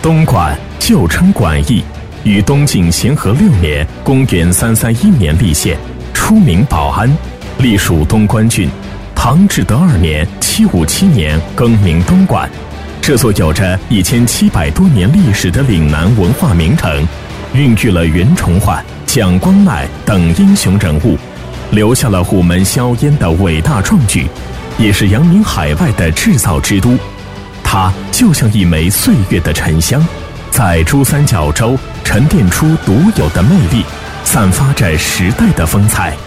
东莞旧称莞义，于东晋咸和6年（公元331年）立县，初名保安，隶属东关郡。唐至德2年（757年）更名东莞。这座有着1700多年历史的岭南文化名城，孕育了袁崇焕、蒋光鼐等英雄人物，留下了虎门销烟的伟大壮举，也是扬名海外的制造之都。它就像一枚岁月的沉香，在珠三角洲沉淀出独有的魅力，散发着时代的风采。